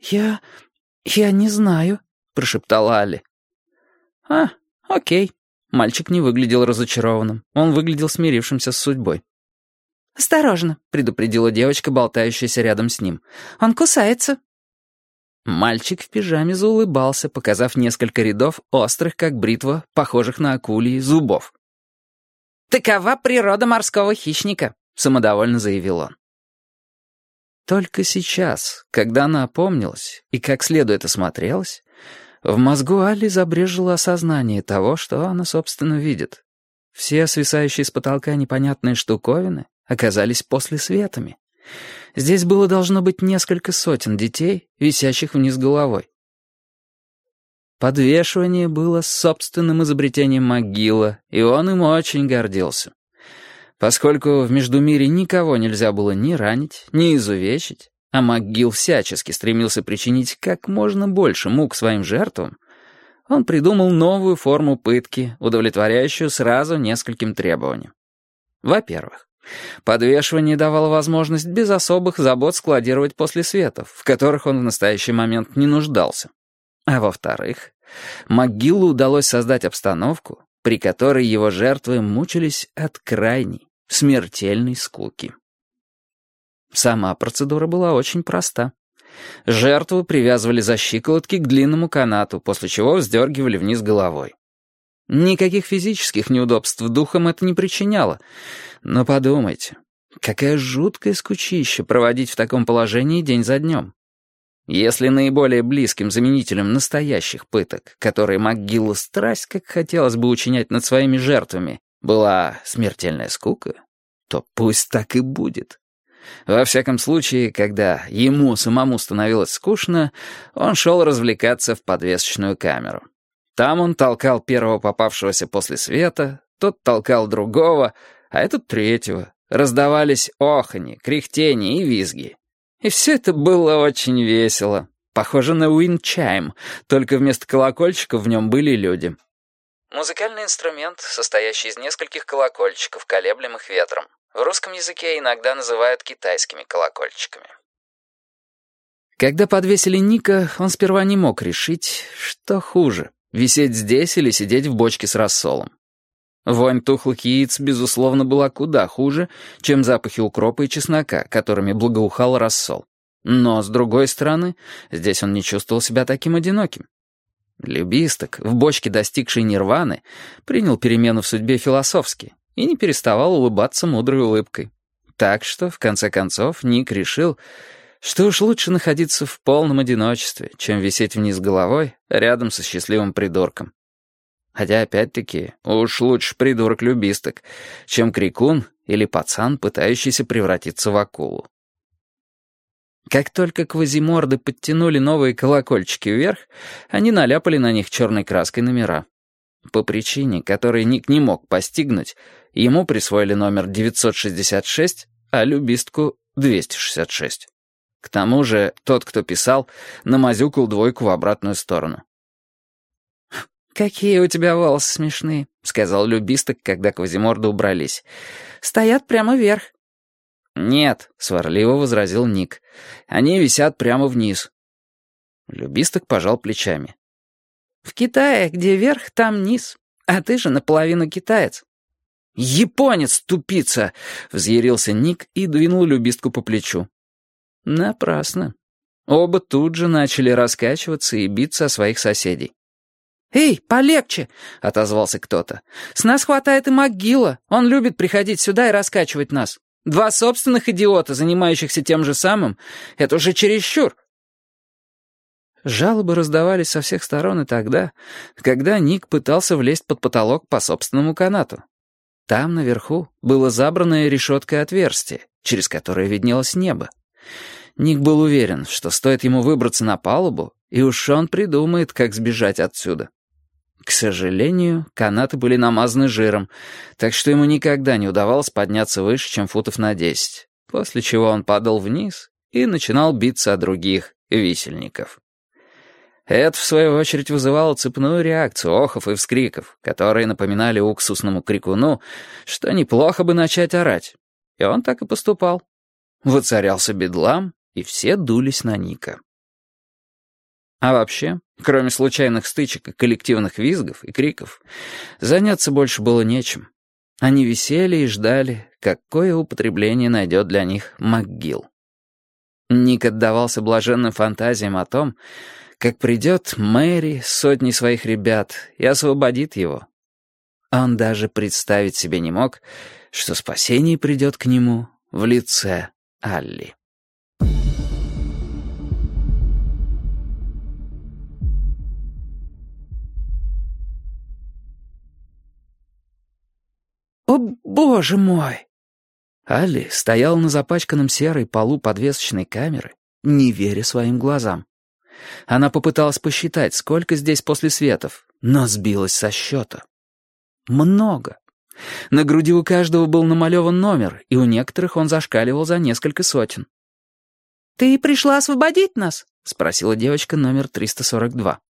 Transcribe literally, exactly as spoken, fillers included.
«Я... я не знаю», — прошептала Алли. «А, окей». Мальчик не выглядел разочарованным. Он выглядел смирившимся с судьбой. «Осторожно», — предупредила девочка, болтающаяся рядом с ним. «Он кусается». Мальчик в пижаме заулыбался, показав несколько рядов острых, как бритва, похожих на акулии, зубов. «Такова природа морского хищника», — самодовольно заявил он. Только сейчас, когда она опомнилась и как следует осмотрелась, в мозгу Алли забрежило осознание того, что она, собственно, видит. Все свисающие с потолка непонятные штуковины оказались послесветами. Здесь было должно быть несколько сотен детей, висящих вниз головой. Подвешивание было собственным изобретением МcГилла, и он им очень гордился. Поскольку в Междумире никого нельзя было ни ранить, ни изувечить, а МcГилл всячески стремился причинить как можно больше мук своим жертвам, он придумал новую форму пытки, удовлетворяющую сразу нескольким требованиям. Во-первых, подвешивание давало возможность без особых забот складировать послесветов, в которых он в настоящий момент не нуждался. А во-вторых, МcГиллу удалось создать обстановку, при которой его жертвы мучились от крайней, смертельной скуки. Сама процедура была очень проста. Жертву привязывали за щиколотки к длинному канату, после чего вздергивали вниз головой. Никаких физических неудобств духом это не причиняло. Но подумайте, какая жуткая скучища проводить в таком положении день за днем. Если наиболее близким заменителем настоящих пыток, которые МcГиллу страсть как хотелось бы учинять над своими жертвами, была смертельная скука, то пусть так и будет. Во всяком случае, когда ему самому становилось скучно, он шел развлекаться в подвесочную камеру. Там он толкал первого попавшегося после света, тот толкал другого, а этот третьего. Раздавались оханье, кряхтение и визги. И все это было очень весело. Похоже на уинд-чайм, только вместо колокольчиков в нем были люди. Музыкальный инструмент, состоящий из нескольких колокольчиков, колеблемых ветром. В русском языке иногда называют китайскими колокольчиками. Когда подвесили Ника, он сперва не мог решить, что хуже — висеть здесь или сидеть в бочке с рассолом. Вонь тухлых яиц, безусловно, была куда хуже, чем запахи укропа и чеснока, которыми благоухал рассол. Но, с другой стороны, здесь он не чувствовал себя таким одиноким. Любисток, в бочке достигший нирваны, принял перемену в судьбе философски и не переставал улыбаться мудрой улыбкой. Так что, в конце концов, Ник решил, что уж лучше находиться в полном одиночестве, чем висеть вниз головой рядом со счастливым придурком. Хотя, опять-таки, уж лучше придурок-любисток, чем крикун или пацан, пытающийся превратиться в акулу. Как только квазиморды подтянули новые колокольчики вверх, они наляпали на них черной краской номера. По причине, которой Ник не мог постигнуть, ему присвоили номер девятьсот шестьдесят шесть, а любистку — двести шестьдесят шесть. К тому же тот, кто писал, намазюкал двойку в обратную сторону. «Какие у тебя волосы смешные», — сказал любисток, когда квазиморды убрались. «Стоят прямо вверх». «Нет», — сварливо возразил Ник. «Они висят прямо вниз». Любисток пожал плечами. «В Китае, где верх, там низ, а ты же наполовину китаец». «Японец, тупица!» — взъярился Ник и двинул любистку по плечу. Напрасно. Оба тут же начали раскачиваться и биться о своих соседей. «Эй, полегче!» — отозвался кто-то. «С нас хватает и МcГилла. Он любит приходить сюда и раскачивать нас. Два собственных идиота, занимающихся тем же самым, — это уже чересчур». Жалобы раздавались со всех сторон и тогда, когда Ник пытался влезть под потолок по собственному канату. Там, наверху, было забранное решеткой отверстие, через которое виднелось небо. Ник был уверен, что стоит ему выбраться на палубу, и уж он придумает, как сбежать отсюда. К сожалению, канаты были намазаны жиром, так что ему никогда не удавалось подняться выше, чем футов на десять, после чего он падал вниз и начинал биться о других висельников. Это, в свою очередь, вызывало цепную реакцию охов и вскриков, которые напоминали уксусному крикуну, что неплохо бы начать орать. И он так и поступал. Воцарялся бедлам, и все дулись на Ника. А вообще, кроме случайных стычек и коллективных визгов и криков, заняться больше было нечем. Они висели и ждали, какое употребление найдет для них МcГилл. Ник отдавался блаженным фантазиям о том, как придет Мэри с сотней своих ребят и освободит его. Он даже представить себе не мог, что спасение придет к нему в лице Алли. «О, боже мой!» Алли стояла на запачканном серой полу подвесочной камеры, не веря своим глазам. Она попыталась посчитать, сколько здесь послесветов, но сбилась со счета. Много. На груди у каждого был намалеван номер, и у некоторых он зашкаливал за несколько сотен. «Ты пришла освободить нас?» — спросила девочка номер триста сорок два.